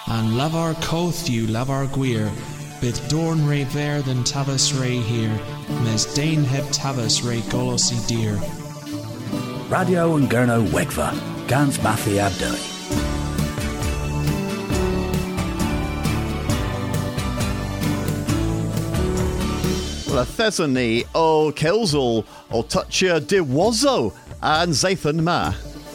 and lavar coth you lavar gwir, bit dorn ray ver than tavas ray here, mes dane heb tavas ray golosi dear. Radio and Gurno Wegva, Gans Mathi Abdui. Well, a Thesony o Kilsel o Toucher de Wazo and Zathan Ma.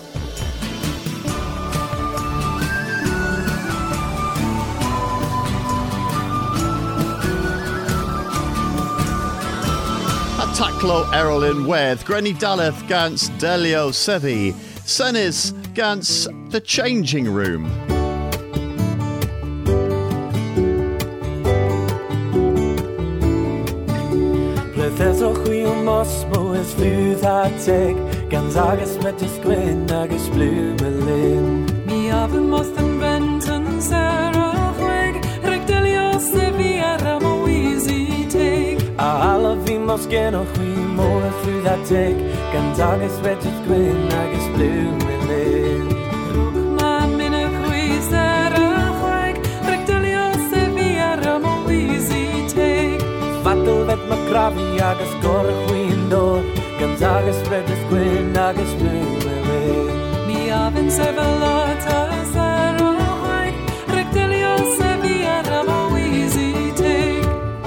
Taklo Erolin Weth, Granny Daleth Gans Delio Sevi, Senis Gans The Changing Room. There's a wheel mosmo is flu that take Gans agus metis gwyn agus blue melin. Mi avon most and Benton Sarah Wig, Rectelio Sevilla mo easy take. Alla vi mos gen och vi more through that take Gans agus metis gwyn agus blue melin. Ma minna hui Sarah Wig, Rectelio Sevilla mo easy take. Fatal vet macravi agus gorach windo Gans agus metis gwyn agus blue melin. Mi avon Sevalata Sarah Wig, Rectelio Sevilla mo easy take.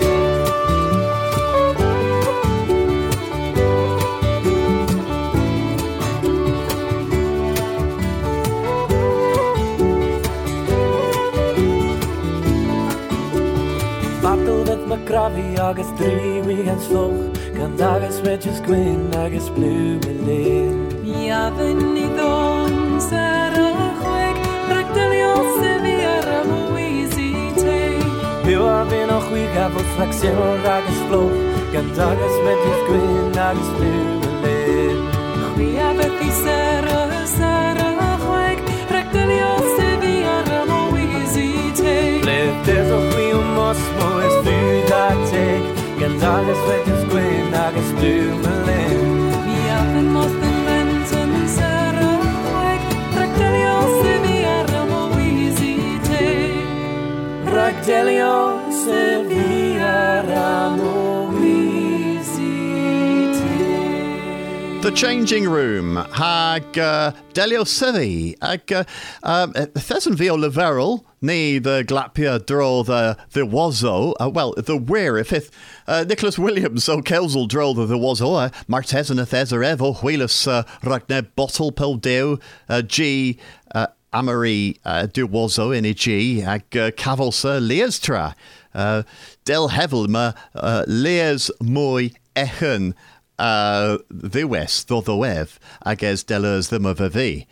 Macravi agus 3 weekends vlog Gans agus metis gwyn agus blue melin. Mi avon I don Sarah Wig, Rectelio Sevilla mo easy take. Biw avon och we gafo flexion agus vlog Gans agus metis gwyn agus blue melin. Mi avon I Sarah Wig, Rectelio Sevilla mo easy take. There's a wheel mosmo is through that take Gans agus metis gwyn agus blue melin. Mi avon most and Benton Sarah Wig, Rectelio Sevilla mo easy take. Rectelio Sevilla mo easy take. The Changing Room, hag Delio Sevi, hag Thesson Vio Leverel, ni the Glapia draw the Wazo, well, the Weir, if Nicholas Williams, o Kelsel draw the Wazo, Martes and Thesser Evo, Wheelus Ragnar Bottle Peldeu, G. Amory du Wazo in G, hag Cavalsa Leastra, Del Hevelma, Leas Moy Echen, the West, the Wev, I guess Delers them of a V.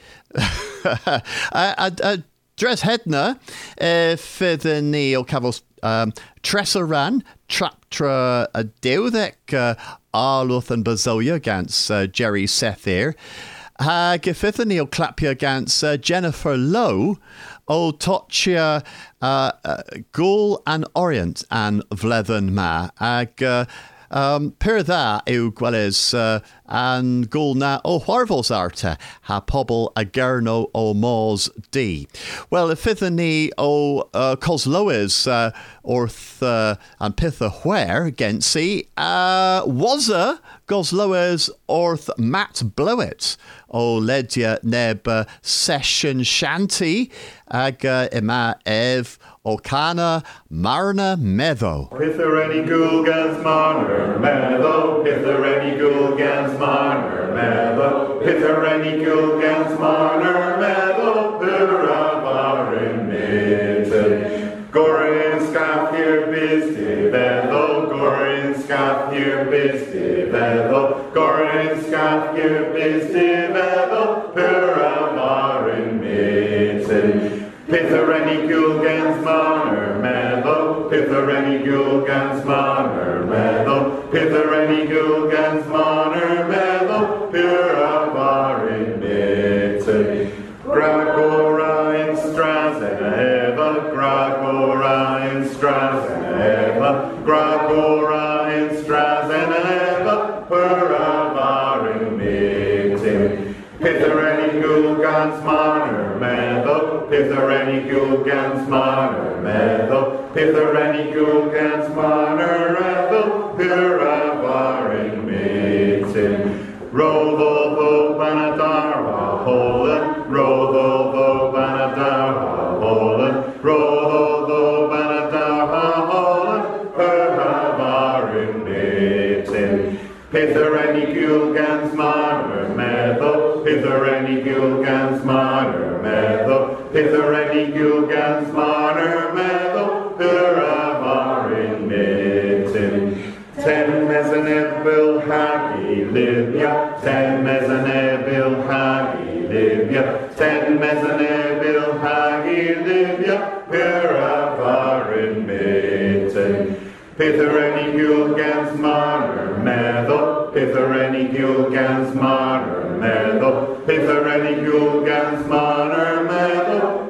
Dres Hedna, Fither Neil Cavos, Tressaran, Traptra, Deudek, Arluth and Bazoya against Jerry Sethir, Gefither Neil Clapia against Jennifer Lowe, O Tochia, Gaul and Orient and Vlethen Ma, per dda yw gwelys an gwl na o Hwarfos arte ha pobl a gerno o Mors D. Wel, y ffyddyn ni o Coslowys wrth an pith y hwer gen si wazza Coslowys wrth Matt Blewett o ledia neb session shanty ag yma ef o cana Marna Meddo. Pither any ghoul gans Marna Meddo, Pither any ghoul gans Marna Meddo, Pither any ghoul gans Marna Meddo, Purabarin Mitten. Gorin scaff here bisti Meddo, Gorin scaff here bisti Meddo, Gorin scaff here bisti Meddo, Purabarin Mitten. Pither any ghoul gans Marna Meddo, Pither any ghoul gans Marna Meddo, Pither any ghoul gans Marna Meddo, Purabarin Mitten. Gragora in Strazeneva, Gragora in Strazeneva, Gragora in Strazeneva, Purabarin Mitten. Pither any ghoul gans Marna Meddo, Pithereni gulgans maner meddel, Pithereni gulgans maner meddel, Piravarin mitzim. Rodolfo Banadarha Holland, Rodolfo Banadarha Holland, Rodolfo Banadarha Holland, Piravarin mitzim. Pithereni gulgans maner meddel, Pithereni gulgans maner meddel, Pithereni gulgans maner meddel, Piravarin mitzim. Ten mezanebil hagi Libya, ten mezanebil hagi Libya, ten mezanebil hagi Libya, Piravarin mitzim. Pithereni gulgans maner meddel, Pithereni gulgans maner meddel, Pithereni gulgans maner meddel,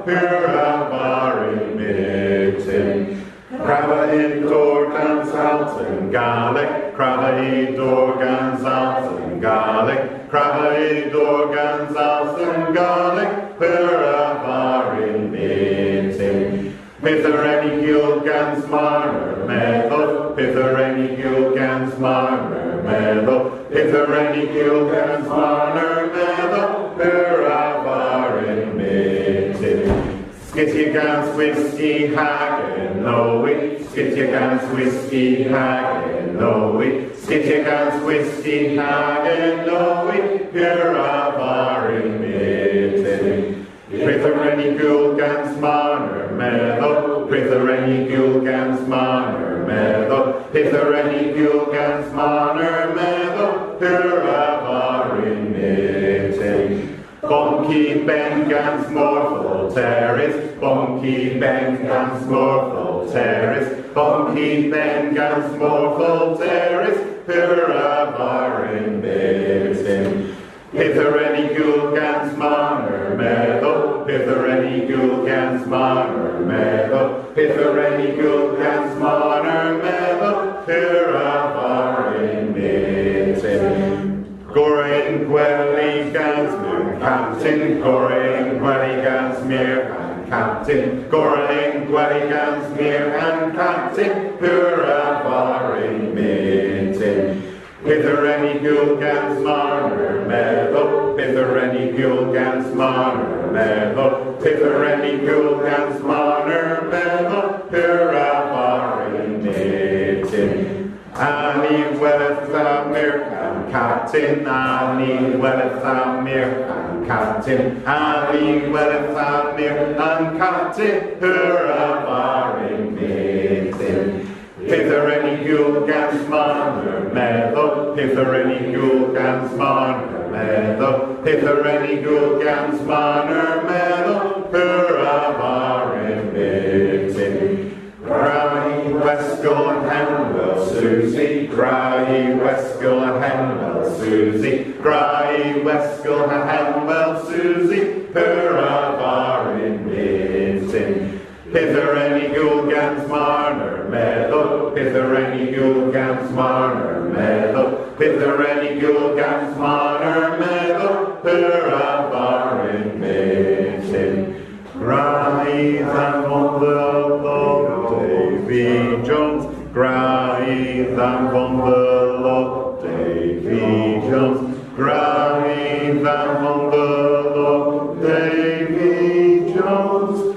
Piravarin mitzim. Krava idor gans alten Gaelic, Krava idor gans alten Gaelic, Krava idor gans alten Gaelic, Piravarin mitzim. Pithereni gulgans maner meddel, Pithereni gulgans maner meddel, Pithereni gulgans maner meddel, Piravarin mitzim. Skitjagans whiskey hagen Noe, Skitjagans whiskey hagen Noe, Skitjagans whiskey hagen Noe, Piravarin mitzim. Pithereni gulgans maner meddel, Pithereni gulgans maner meddel, Pithereni gulgans maner meddel, Piravarin mitzim. Bonky Ben gans morphal terrace, Bonky Ben gans morphal terrace, Bonky Ben gans morphal terrace, Piravarin mitzim. Pithereni gulgans maner meddel, Pithereni gulgans maner meddel, Pithereni gulgans maner meddel, Piravarin mitzim. Gorain gwely gans mir captain, Gorain gwely gans mir and captain, Gorain gwely gans mir and captain, Piravarin mitzim. Pithereni gulgans maner meddel, Pithereni gulgans maner meddel, Pithereni gulgans maner meddel, Piravarin mitzim. Ani weleth amir and captain, Ani weleth amir and captain, Ani weleth amir and captain, Piravarin mitzim. Pithereni gulgans maner meddel, Pithereni gulgans maner meddel, Pithereni gulgans maner meddel, Piravarin mitzim. Grahi Wescal and Henwell Susie, Grahi Wescal and Henwell Susie, Grahi Wescal and Henwell Susie, Piravarin mitzim. Pithereni gulgans maner meddel, Pithereni gulgans maner meddel, Pithereni gulgans maner meddel, Piravarin mitzim. Grahi than von the Lord Davy Jones, Grahi than von the Lord Davy Jones, Grahi than von the Lord Davy Jones,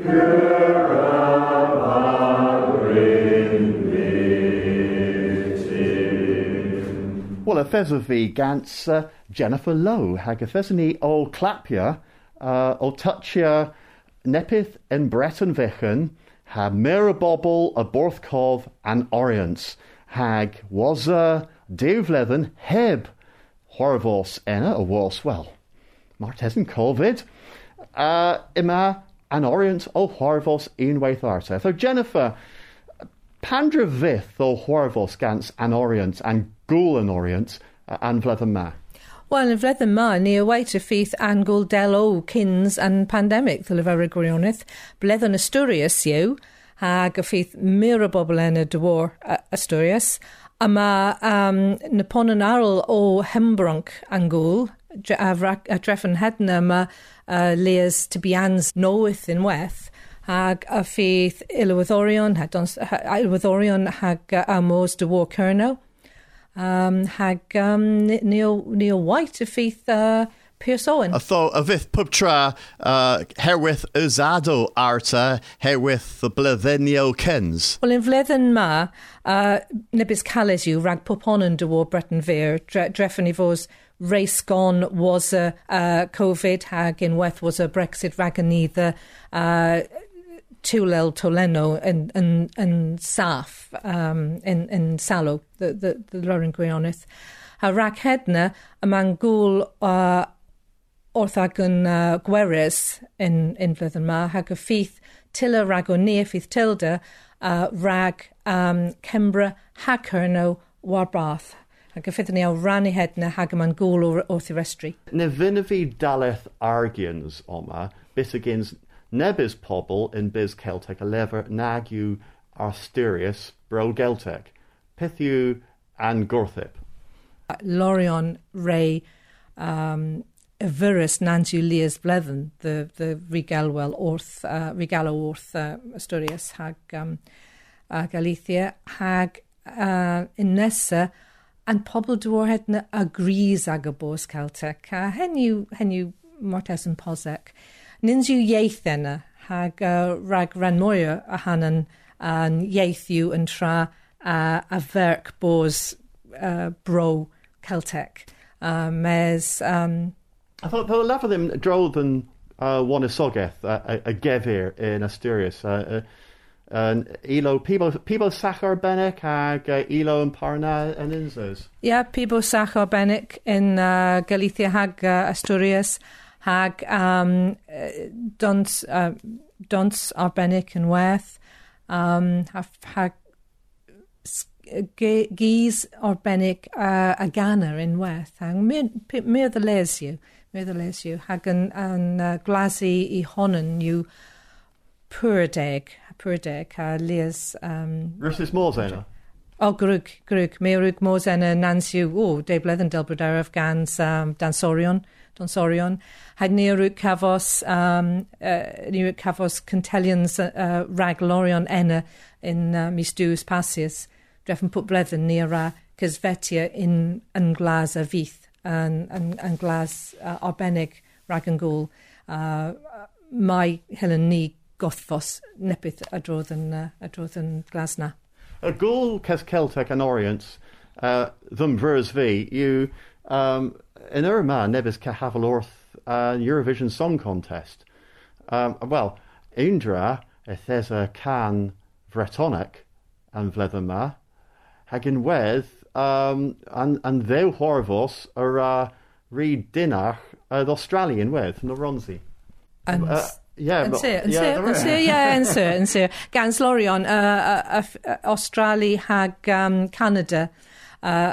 Well, a fesovi gans Jennifer Lowe, hag a fesoni ol clapia, ol touchia nepith en Breton vichen, ha mirabobble a borthkov an orients, hag was a deuvleven heb, horvos enna a wars well. Martesen COVID, ima an orient o horvos in waith arte. So Jennifer, pandra vith o horvos gans an orient and ghoul an orient an vleven ma. Wel, yn fledd yma, ni y waith y ffith angol delo cyns and pandemic ddyle fe regwionedd. Bledd yn Asturias yw, hag y ffith mir o bobl yn y dywor Asturias. A mae napon yn arol o Hembronc angol, drefn hedna ma leas to be ans knoweth in weth hag a faith ilwyddorion hag amos de war kerno hag Neil White a faith Pierce Owen. I thought a vith pubtra herewith uzado arta herewith the blethenio kens. Well, in Vlethen ma, nibis cales you rag puponen de war Breton Veer, drefn vos race gone was a COVID hag in weth was a Brexit rag neither Tulel Toleno and Saf in Salo, the Lauren Gwioneth. Ha rag hedna among gul orthagon gweres in Vlethen ma hag a feith tilla rag o near feith tilda rag Kembra hakerno warbath hag a feith neo ranny hedna hag among gul orthirestri. Ne vinnavi daleth argians oma bisagins nebis pobl in bis Celtic a lever nagu Asturias bro Geltic pithu and Gorthip. Lorion Ray Virus Nantu Lias Blethen, the Regalwell Regalo Orth Asturias hag Galicia hag Inessa and pobl dwarhedna agrees agabos Celtic henu mortes and posek ninzu yeithena hag rag ranmoya a hanan and yeithu and tra a verk bos bro Celtic mes I thought the love of them drove than one isogeth a gevir in Asturias elo people Sachar Benek hag elo and Parna and Inzos. Yeah, people Sachar Benek in Galicia hag Asturias hag Dons Arbenik and Worth hag Gees Arbenik a Ghana in Worth hag mere the lesio hag an glasi I honen you purdeg lias Versus Morzena. Oh, grug meerug Morzena nansiu de blethen delbredar of gans Donsorion had neerug cavos contellions rag lorion enna in misdus passius drefen put blethen near casvetia in an glas a vith and glas arbenig rag and gul my Helen ni gothfos nepith adrodden glasna. A gul kes Celtic and Orient them vers v you in Irma nebis Cahavalorth Eurovision Song Contest. Well, Indra there's a can Vretonic and Vlethema hagin weth and thou horvos are read dinach the Australian with no Ronzi. And Gans Lorion Australia hag Canada a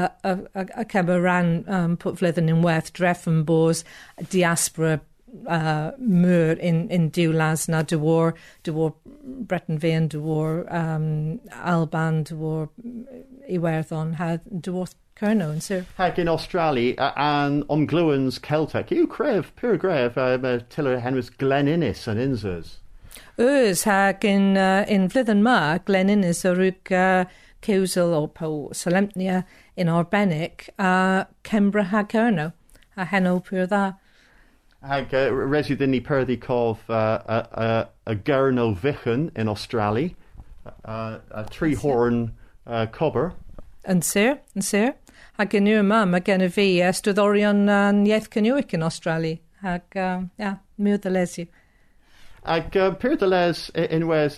Cabaran put Vlethen in Worth Dreffen Bors diaspora mur in Dulas na de war Breton Vein de war Alban de war Iwerthon had de war Kerno and so hag in Australia and on Gluan's Celtic you crave pure grave Tiller Henry's Glen Innes and Inzers. Hag in Vlethen ma Glen Innes a rug Causal or po Solemnia in Arbenik Kembra hag Kerno a heno pure da hag residini perdi cov a Gerno Vichen in Australia a tree horn cobber and sir hag in your mum again a v Studorion and Yeth Canuic in Australia hag mur the lesu hag pure the les in Wes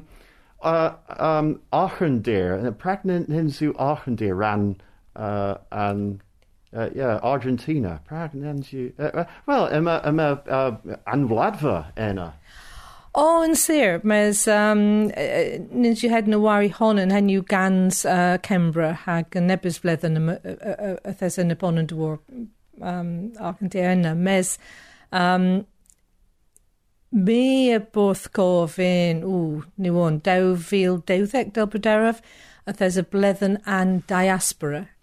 Achendeer and pregnant Ninzu Achendeer ran and Argentina pregnant you well and Vladva Enna. Oh, and sir, mes nins you had Nawari Honan hen you gans Kembra hag nebis Vlethen a thes in upon and war Argentina Enna mes me a both gov in ni one dowvil dowthek delbrederav a there's a Blethen and diaspora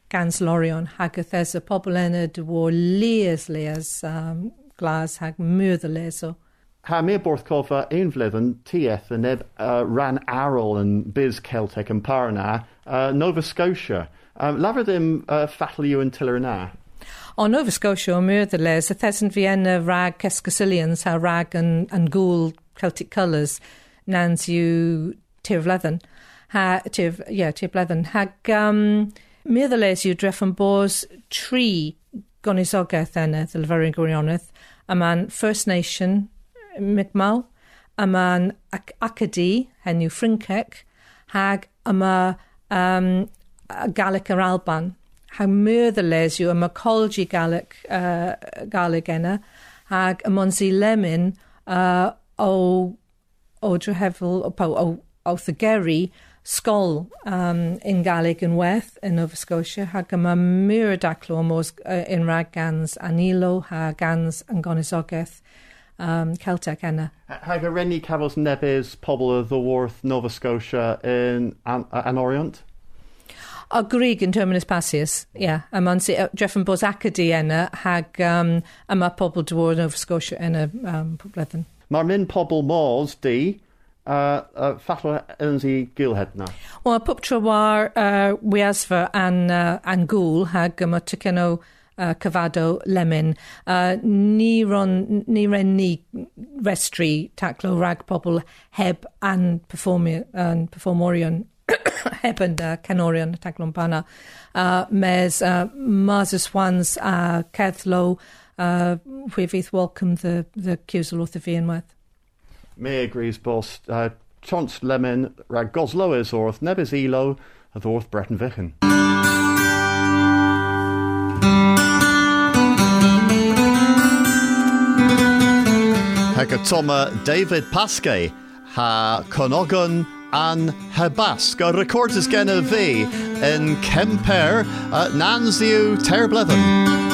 gans lorion hag a a pobl enna de war leas glas hag myrther leso. Ha mé borth cofa ein vleven TF and neb ran Arrol and Biz Celtic and Parna, Nova Scotia. Laver them fatally you until na. On Nova Scotia o myrther les, a thesn Vienna rag Kescasilians ha rag and ghoul Celtic colours nans you tir vlethen. Tir vlethen. Hag myrther les you drefn bors tree gonisogeth enna the Leverin Gwirioneth, a man First Nation Mi'kmaq, a man Acadie, henw Frinkek, hag yma Gaelic yr Alban. Hag myrdd y les yw yma colgi Gaelic enna, hag y monsi lemon o drehefel, o thygeri, skol in Gaelic yn weth in Nova Scotia, hag yma myrdd daclo mos in rag gans anilo, hag gans yn gonisogeth, Celtic enna. Hag a renni cafos nebes pobl of the Worth, Nova Scotia in an Orient? O Grig in terminus passius, yeah. A man si drefn bos acadi enna hag yma pobl dwar Nova Scotia enna poblethen. Mar min pobl mors di fatlo enzi gilhead na. Wel, pup tra war wiasfa an gŵl hag yma tyceno Cavado Lemon ni ren ni restri taclo rag pobl heb an performorion heb and canorion taclon pana mes Mars Swans Kethlo we've welcomed the accusal of the Vienworth. Me agrees boss Chance Lemon rag Goslo is orth nebis elo of orth Breton Vichen. Hegatoma David Pasque ha Conogan an Hebask a recordus gen of V in Kemper Nanziu Terbleven.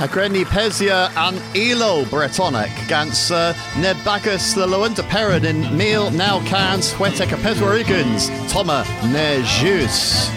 Agrenni Pesia an Elo Bretonic gans Nebagus the Loenta Perrin in Meal now cans Weteka Peswarigans Toma Nejus.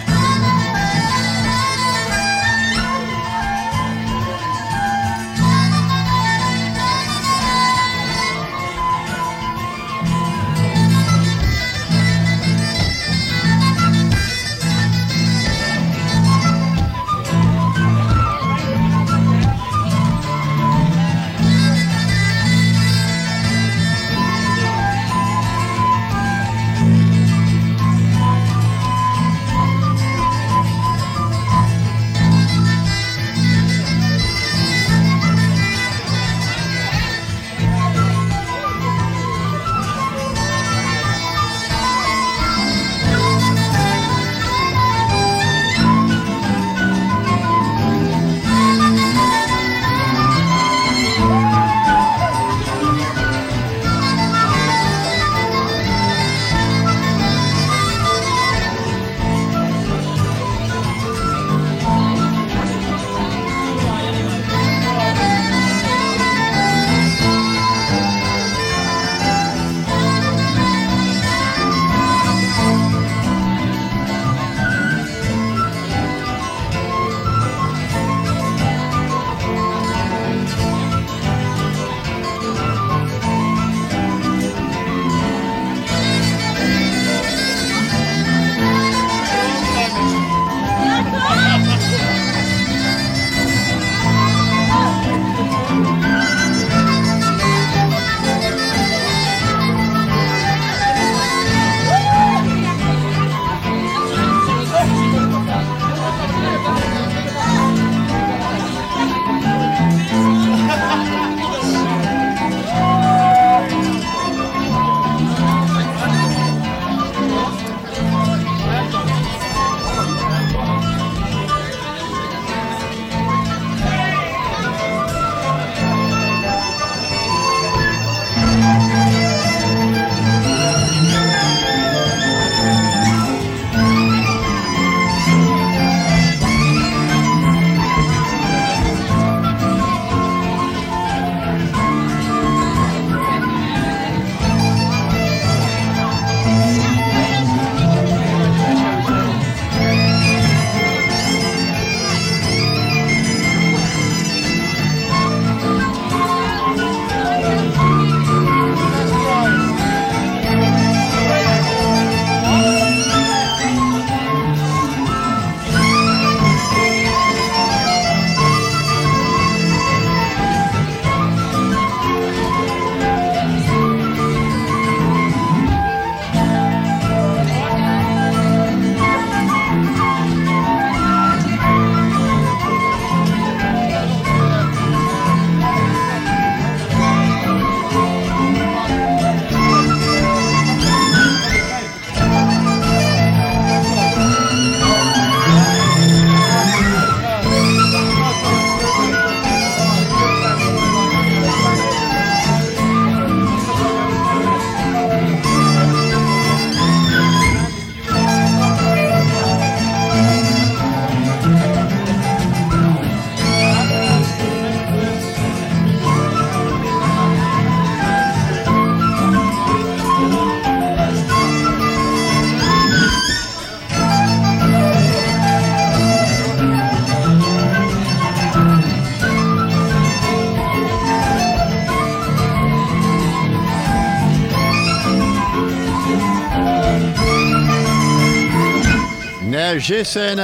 Jisen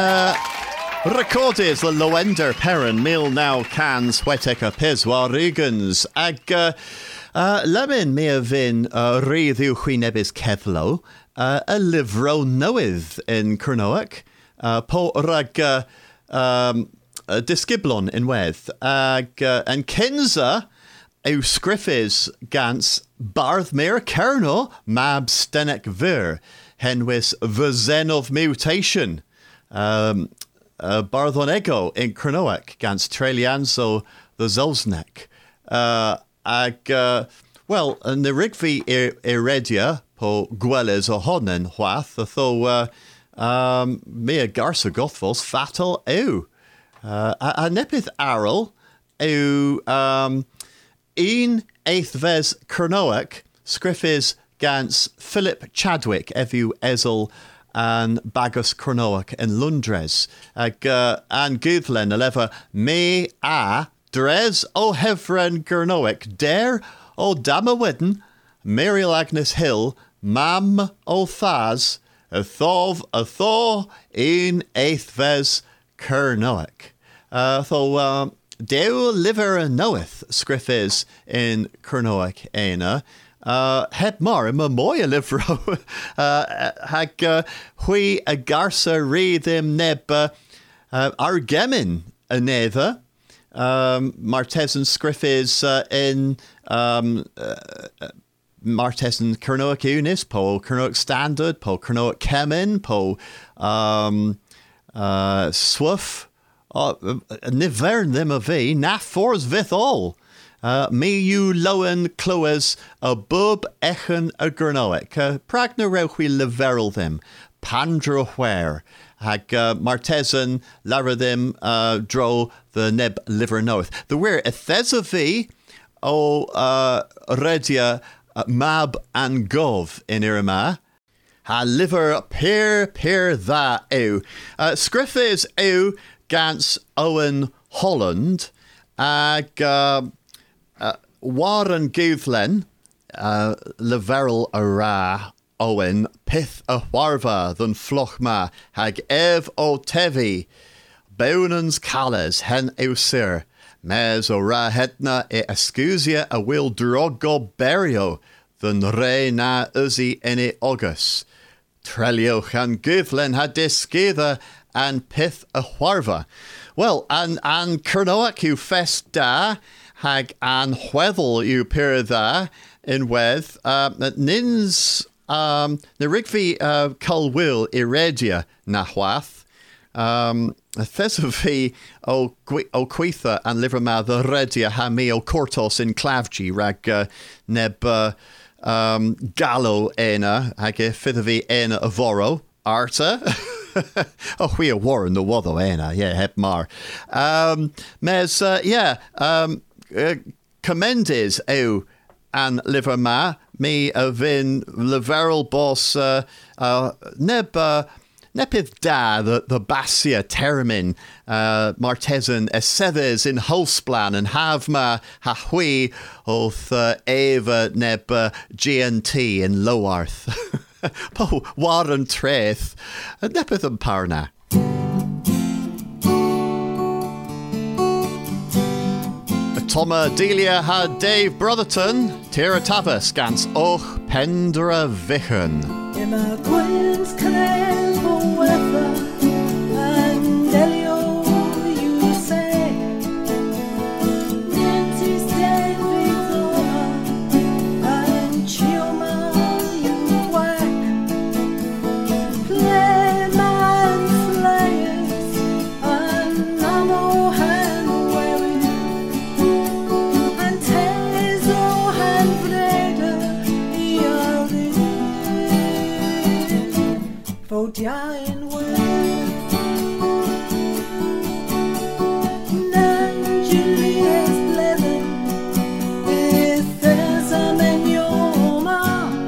recorded the Loender Perrin Mil now cans Weteka Piswa Regans ag Lemon me a vin Reddiw Chwynebys Kevlo a livro newydd in Cernoac po rag disgyblon in wedd ag yn Kinza yw sgriffis gans bardd me'r Cerno mab stenek vir henwys Verzenov mutation bardd on ego in Cernoac gans Trelianzo the Zolznek well, yn y rigfi iredia po gwelys o honen hwath, tho mi a garsa gothfos fatal ew. A nepydd arol, yw un eithves Cernoach, sgriffis gans Philip Chadwick, efu Ezel and Bagus Cernoach in Lundres. An Gudlen, alefa me a dres o Hevren Cernoach, der o Damawidden, Muriel Agnes Hill, mam o Thaz, a thov un eithves Cernoach. Deu liver knoweth sgriffis in Cernoach ena. Heb mar in moya livro hag hui a garsa readhim neb argemin a nether Martesan sgriffis in Martesan Cernoach unis po Cernoach standard po Cernoach kemin po swoof nivern them a v na fors vith all. Me you lowen cloes a bub echen a Cernoach. Pragna rewchi leverel them. Pandro where. Hag Martesan lara them dro the neb liver knoweth. The where ethesa v o redia mab and gov in irama. Ha liver peer tha ew. Sgriffis ew gans Owen Holland. Ag Warren Gouthlen, leverel a ra Owen, pith a warva than flochma, hag ev o tevi, beunans calles hen eusir, mes o ra hetna e excusia a will drogo berio, than re na uzi ene august. Trelio chan Gouthlen had discither and pith a warva. Well, and Cernoach you fest da, hag an hweddel you pyr dda in wedd nins na rigfi col will iredia na hwath thesafi o quitha and liverma the redia ha mi o cortos in clavgi rag neb gallo ena hag fithavi ena avoro arta. Oh, we are warren the wotho ena, yeah, heb mar. Mes, commendes ew an liver ma me vin leverel boss nepith da the basia termin Martesan esethes in Holsplan and havma ha hui oth eva neb GNT in Lowarth. Po warren treth nepith and parna. Toma Delia had Dave Brotherton, Tira Tavis, Gans Och Pendra Vichen. Emma Gwyn's Canel Weather and Elio, you say. Nancy's David and Chioma, you whack. Playman Flyers and Namo hand wearing. And Tezo hand vrede, Vote ja in word. Nan Julius Levin, if there's a menyoma,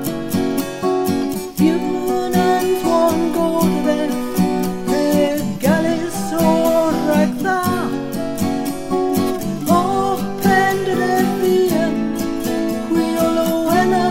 Bjorn Antoine Goldberg, the Gallis or Ragda, och Pendere Bien, Quiolo Ena.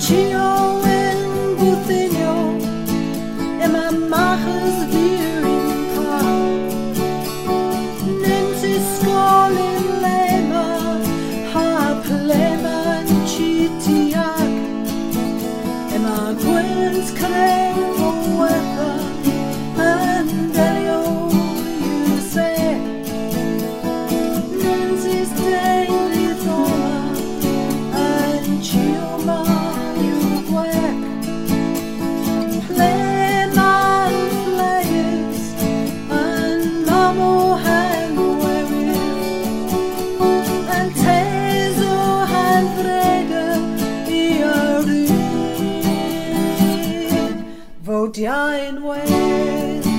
Chio in Buthinio, and my machas veer in car. Nancy Scolin Lema, ha Plema and Chitiak, and my Gwen's Crane for weather, and Delio, you say. Nancy's daily Thoma, and Chioma, you whack. Play my players, and Mamo hand weary, and Tezo hand brega, Iori. Vote ya in way.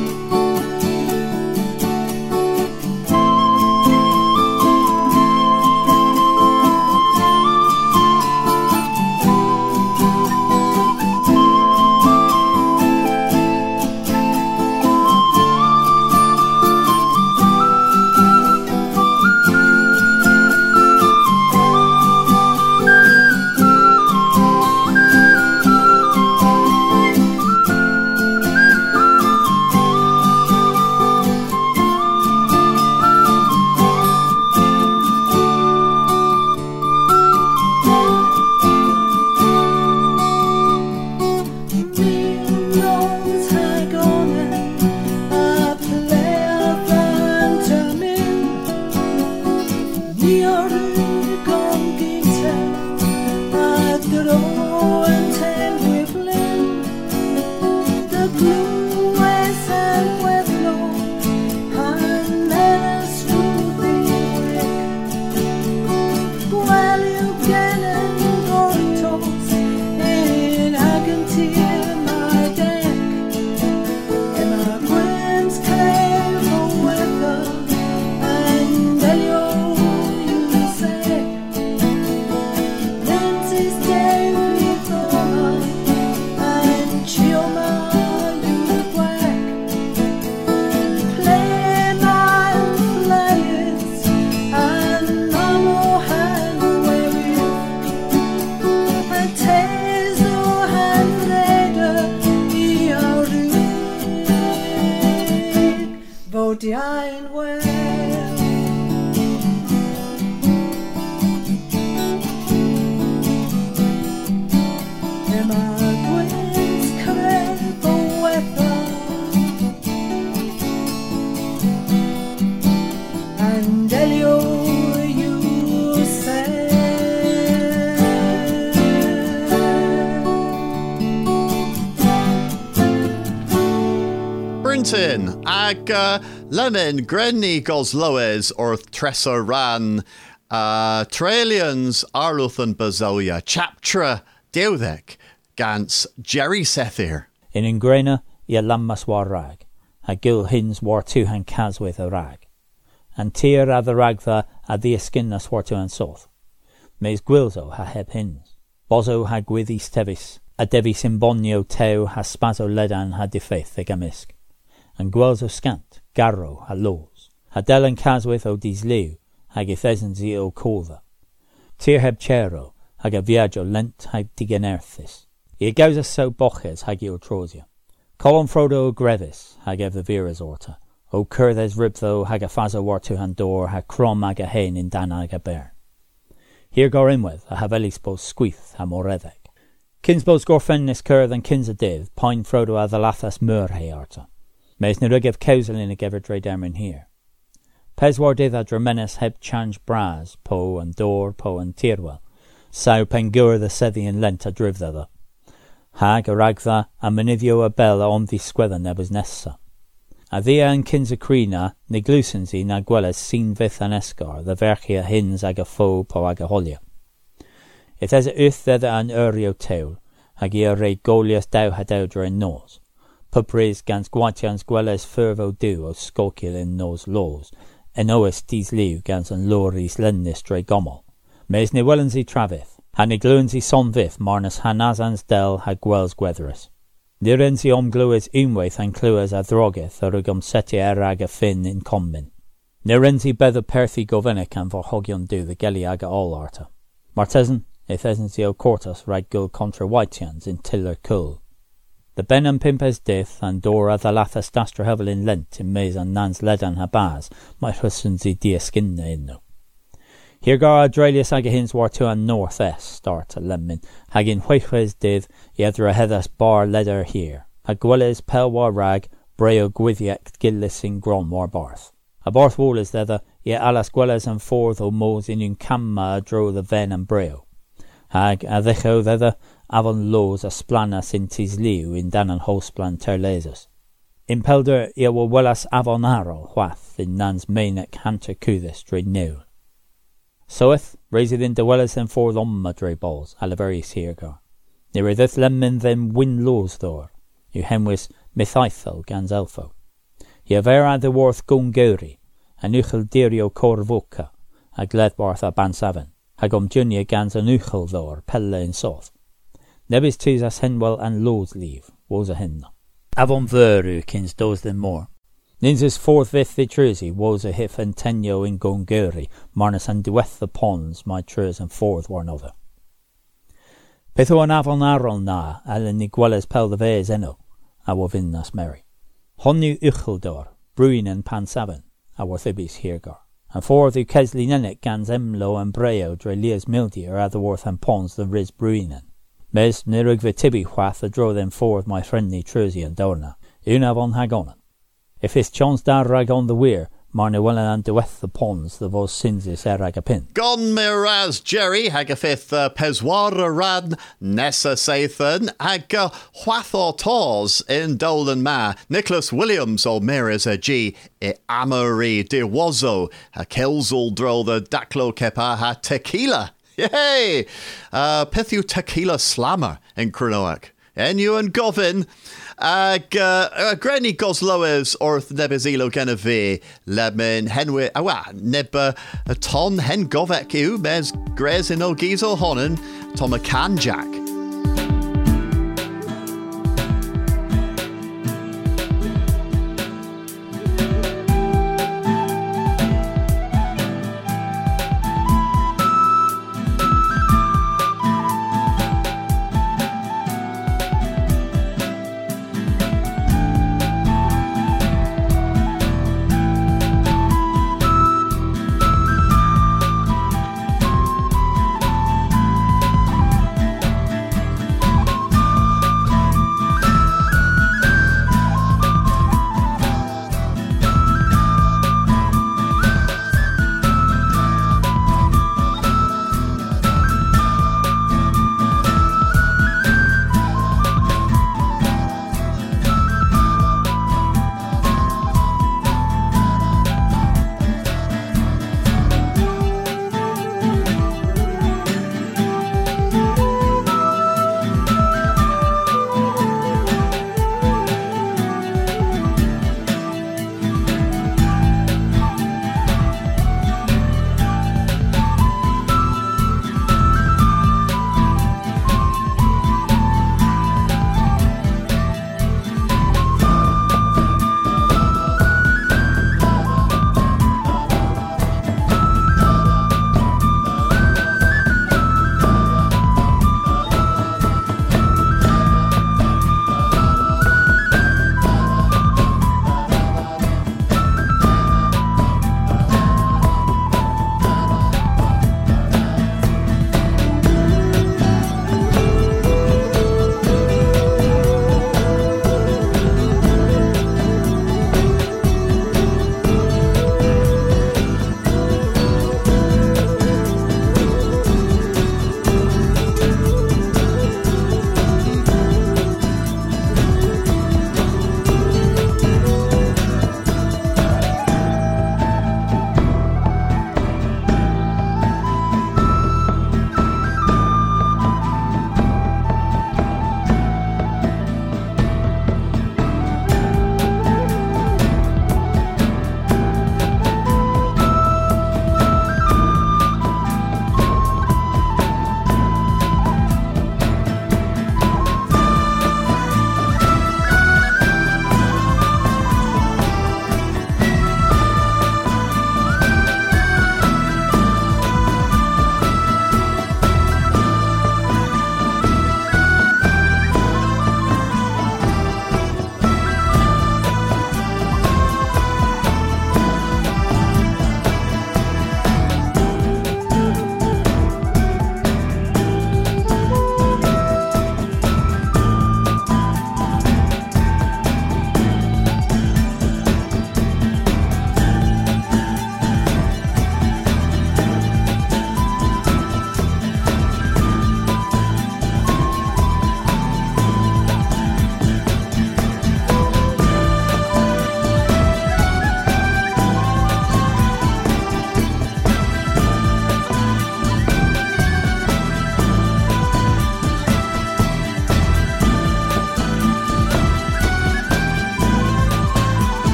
Diane well. Am I Gwen's credible weather? And Elio, you say. Brinton, ag Lemon, Grenny Gosloes, or Tressa Ran, Tralians, Arluth and Bazoya, Chaptra, Dewdek, Gans, Jerry Sethir. In Ingrana, ia lammas war rag, a gil hins war tuhan caswith a rag, and tier a the ragtha a the eskinnas war tuhan soth. Mes gwilzo ha heb hins, bozo ha gwyddi stevis, a devis imbonio teu ha spazo ledan ha defeith the gamisk, and gwelzo scant, garro ha laws, ha delan caswith o dis liw, hag ithesens o colva. Tier heb chero, hag a viaggio lent hag digenerthis. I gausa so boches hag o trosia. Colon Frodo o grevis, hag ev the viras orta. O curthes ribtho hag a fazo war to handor, hag crom hag a hen in dan hag a bear. Here gor inweth, a havelis bos squith ha moredek. Kinsbos gorfennis cur than kins a div, pine Frodo a the lathas mur he arta. Mes na rugev causelin a gever dre dermin here. Pes war div a dramenes heb change bras, po and dor, po and tirwell. Sau pengur the sethian lent a drivtha. Hag a ragtha a menivio a bella on the squether nebus nessa. A thea and kinsacrina neglusensi na gwelles sin vith an escar, the verchia hins ag a fo po ag a holia. It has a uth thedda an urio teul, hag ia re golias dau hadoudra in nos. Pupres gans guatians gwelles fervo du o skolkil in nos laws, en oes dis liw gans an loris lennis dre gomol. Mes ne wellensi travith, ha ne gluensi sonvith marnus hanazans del ha gwels gwethris. Nirensi omglues unwaith an clues a drogeth a rugum seti erag a fin in combin. Nirensi bedda perthi govenek an vor hogion du the geli aga all arta. Martesan, if Esensio Cortus rag gul contra Whiteans in Tiller Cool. The Ben and Pimpes death and Dora the Lathas Dastra Hevel in Lent in Maze and Nans Ledan Habaz, my husband's dia skinna inno. Here gar Adralius agahins war to an north-est start a lemmin, hagin Whiteres div, yedra hedas bar leder here, hagwelles pelwar rag, breo gwithiac gillis in gron war barth. A barth wall is thither, ye alas gwelles and forth o moes in un camma dro the ven and breo. Hag a ddecho thither, avon loes a splanas in tis liu in dan an hosplan terlesus. Impelder ye will wellas avon arrow whath in nans mainek hanter cudis dre neul. Soeth, raised in the wellas and forth madre balls, alaveris hirgar. Near this lemon them win loes thor, you hemwis mithithel gans elfo. Ye vera the worth gunguri, an uchel dirio corvoca, a gledbarth a bansaven, hagom junia gans an uchel thor, pelle in soth. Nebis tis as henwell and loes leave, was a henna. Avon veru kins dos them more. Ninses forth vith the trusi, was a hif and tenyo in gunguri, marnus and dueth the ponds, my trus and forth one other. Pitho an avon arol na, alen iguales pel the vees eno, a wovinnas merry. Honu ucheldor, bruin and pansaven, a worthibis hirgar. And forth u kesli nenek gans emlo and breo dre lias mildi or other worth and ponds the riz bruinen. Mes nirug vitibi whath a draw them forth my friendly trusi and dorna, unavon hagonan. If his chance dar rag on the weir, marne wellan and dueth the ponds the vos sinsis eragapin. Gon miraz Jerry hagafith peswara ran nessa sathan aga whathor tors in Dolan Ma Nicholas Williams o miraz a g e amory de wazo a kelzel dro the daklo kepa ha tequila. Yay! Pithu tequila slammer in Cronoac. Enu and Govin. Granny Gosloes orth nebezilo geneve lemon henwe neba a ton hen govek u mes grez in ogizo honen Toma Kanjak.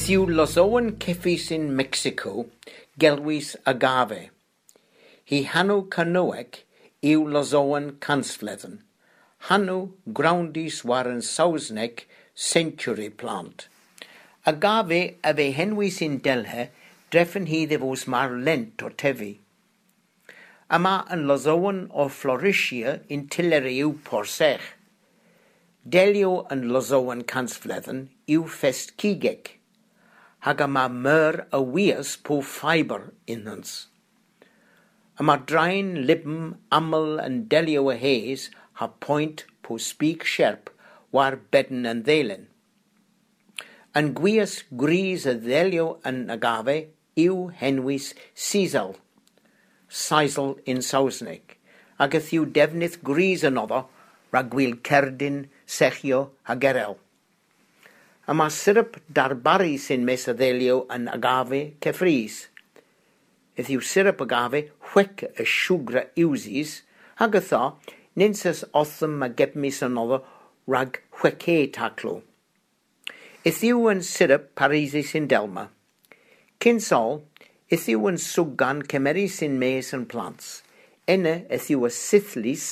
yw lozowen ceffis in Mexico, gelwys agave. Hi hanw canoeg yw lozowen cansfledden. Hanw groundis war yn Sausneg century plant. Agave a fe henwys in Delhe, dreffen hi ddefos mar lent o tefi. Yma yn lozowen o Floricia in Tiller yw porsech. Delio yn lozowen cansfledden yw fest cigeg. Hag yma myr y wias po fiber innans. Yma draen libm aml yn delio y hees ha point po speak sherp war bedden yn ddelen. Yn gwias gris y ddelio yn agave yw henwys sisal, Seisel in Sausneg, ag yth yw defnydd gris yn oddo ragwyl cerdyn, sechio a gerel. Yma syrup darbari sy'n mes y ddelio yn agave cefris. Yth yw syrup agave hwec y siwgra iwsis, ag ytho ninsys othym a gebmis yn oddo rag hwece taclo. Yth yw yn syrup Parisi sy'n delma. Cynsol, yth yw yn swgan cemeri sy'n mes yn plants. Yna yth yw y sythlis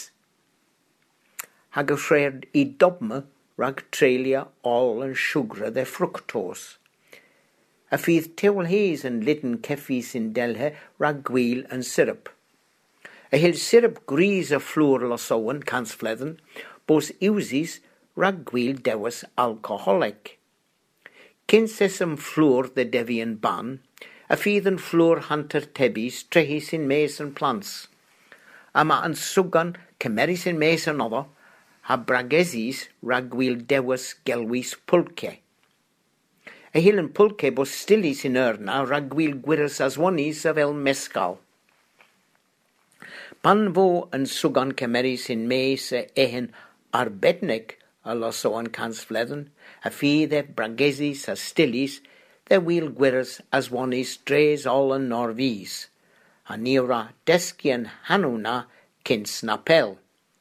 hag y ffred I dobma rag trelia ol yn siwgra de fructos. A fydd tewl-hes yn lidyn ceffi sy'n delhe rag gwil yn syrup. A hyl syrup gris y fflwr losowen cansfledden, bos iwsis rag gwil dewis alcoholic. Cynsys yn fflwr de defi yn ban, a fydd yn fflwr hanter tebis trehi sy'n mes yn plants. Yma yn swgan cymeri sy'n mes yn oddo, ha bragesis rag gwil dewis gelwys pulce. A hyl yn pulce bos stili sy'n urna rag gwil gwyrus aswonis a fel mescal. Pan fo yn swgan cymeri sy'n mes e ehen arbednig a losoan cansfledden, a fydd e bragesis a stilis, de wyl gwyrus aswonis dres ol yn norfis, a niwra desgian hanwna cyns na pel.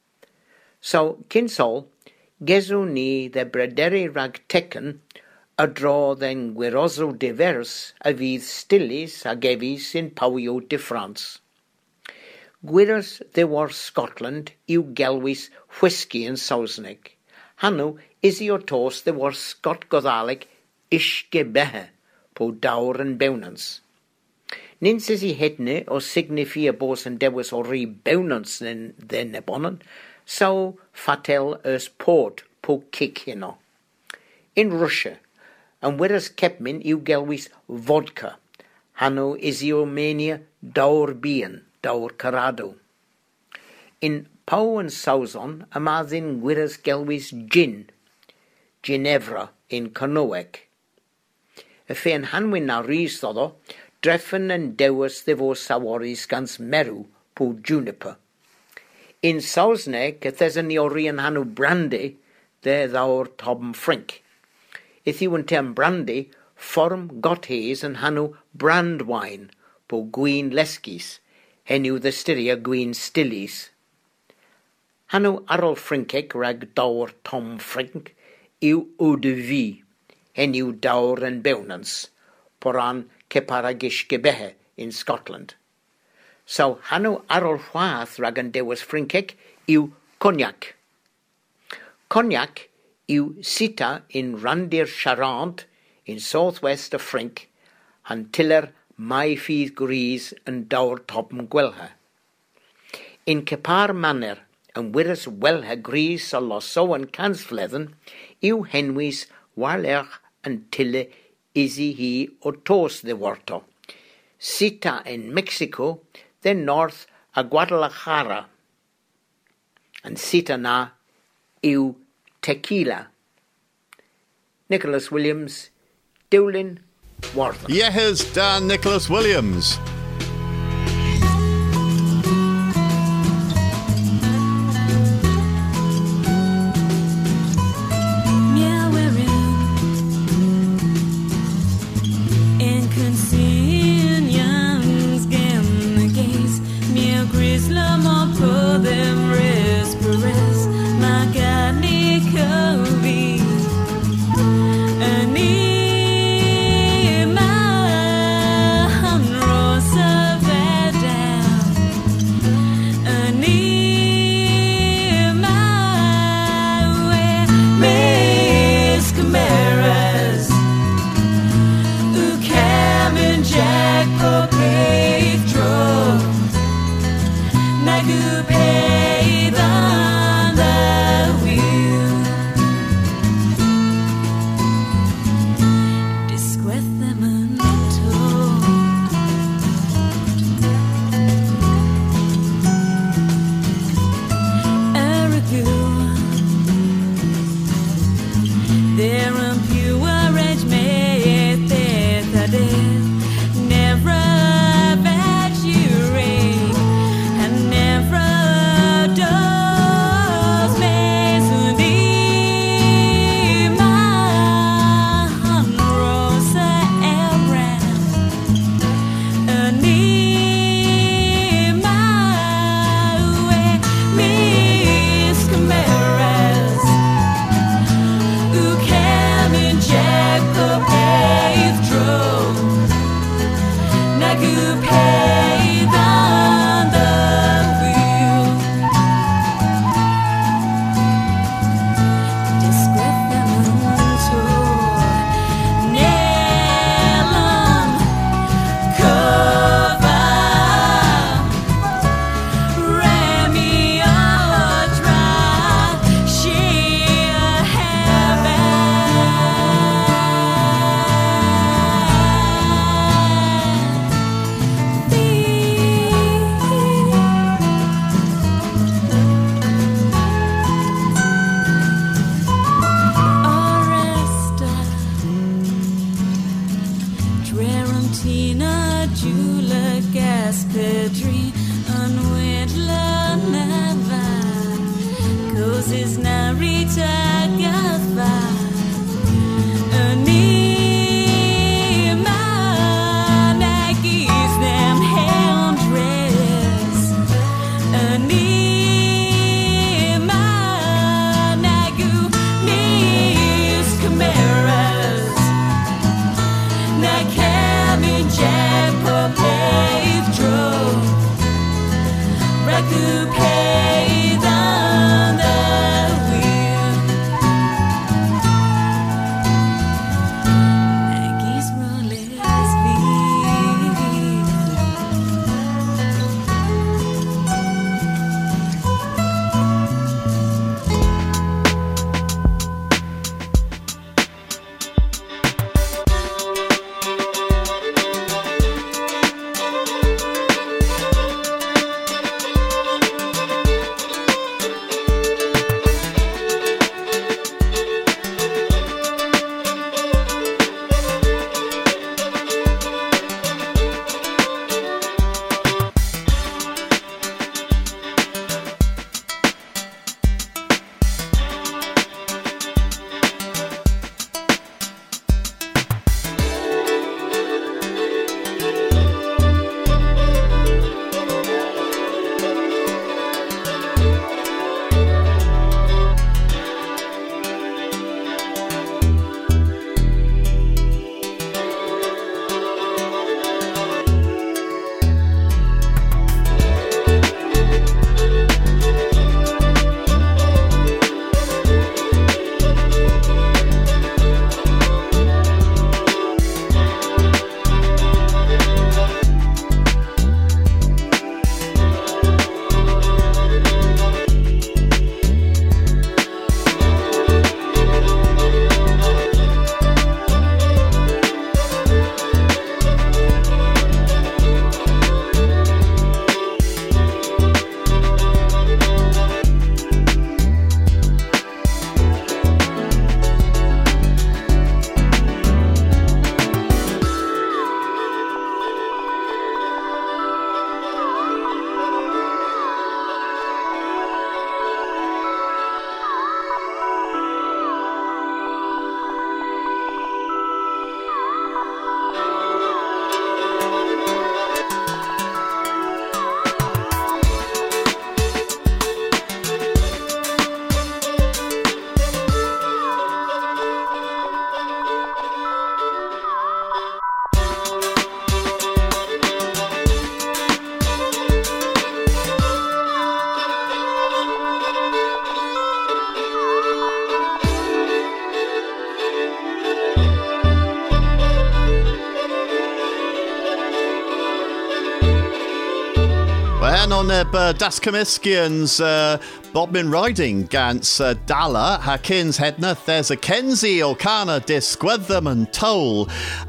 So, cynsol, gesw ni de brederi rag tecyn, a dro dden gwiroso divers a fydd stilis a gefis in pawio de France. Gwyrus de war Scotland yw gelwys whisky yn Sausneg. Hanw isi o tos de war Scot Goddalig ishge behe po dawr yn bewnans. Nins is I hedne o signifia bos yn dewis o ri bewnans de nebonan, so fatel ys port po kick hino. In Russia, and whereas kepmin yw gelwys vodka, hanno isi o mania dawr bian, dawr carado. In Pau and Sauzon, amadhin whereas gelwys gin, Ginevra in Canoeg. Y fe'n hanwyn na rhys ddodo, dreffen yn dewis ddefo sawaris gans meru po juniper. In Sausneg, yddes yn iori yn hanw brandy, de ddawr Tom Frink. If yw yn term brandy, form gothes yn hanw brand wine po gwyn lesgis, henw ddystyria gwyn stilis. Hanw arol Frinkeg rag dawr Tom Frink yw eau de vie, henw dawr yn bewnans, poran Ceparagish Gebehe in Scotland. So hanw arol chwath rag yn dewis Frinkeg yw cognac. Cognac yw sita in Randir Charente in southwest of Frink, han tiller mai fydd gris yn dawr tobm gwelha. In Cepar Manner, yn wirys welha gris o loso yn cansfledden, yw henwys warlech yn tille isi hi o tos de warto. Sita in Mexico, then north a Guadalajara. And sita na yw tequila. Nicholas Williams, Dowlin, Wartha. Yes, Dan Nicholas Williams. Ani bedri an wedla nava causes narita gafa on Das Comiskians Bodmin Riding gans Dalla Hakins Hedna there's a Kenzie O'Connor Disquitham and Toll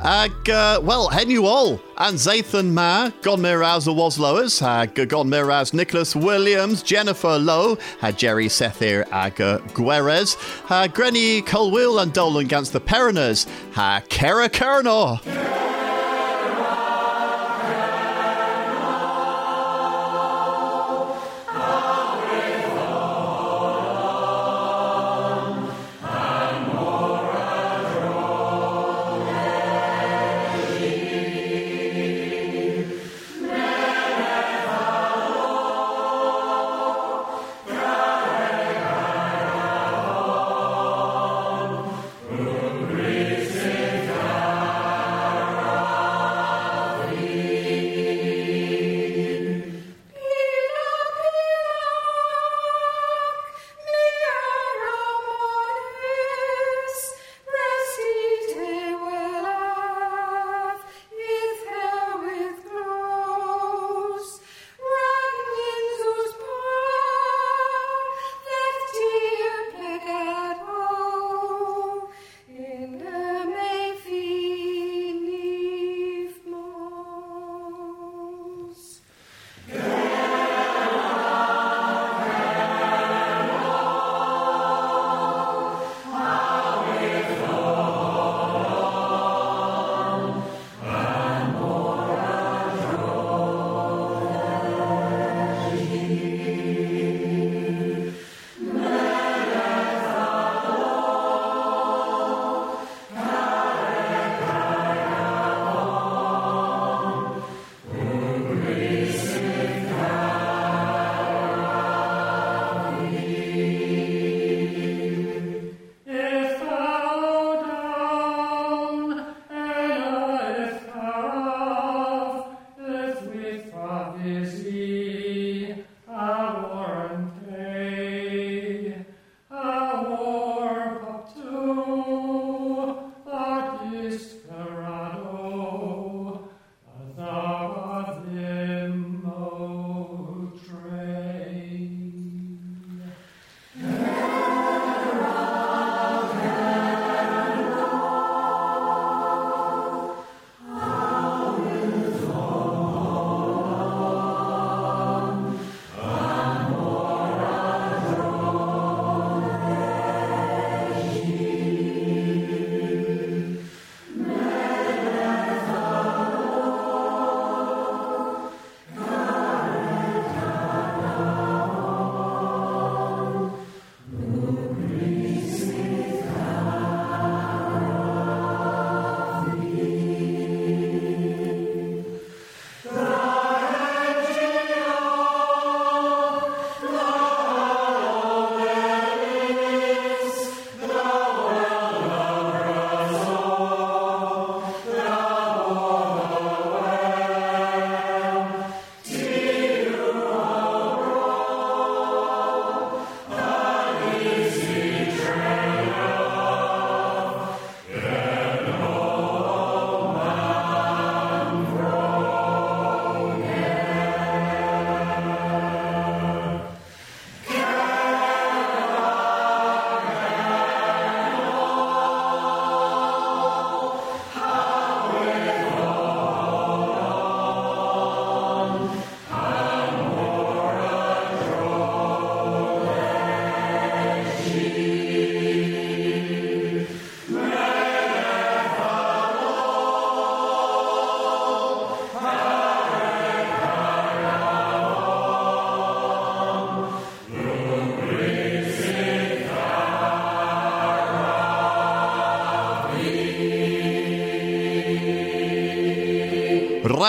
well hen you all and Zathan Ma Gon Miraz Waslowers Gon Miraz Nicholas Williams Jennifer Lowe Jerry Sethir Guerres Grenny Colwill and Dolan against the Perinners Kera Kerno.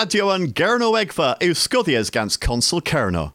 Radio an Gerno Egfa yw sgwddies gans Consul Cerno.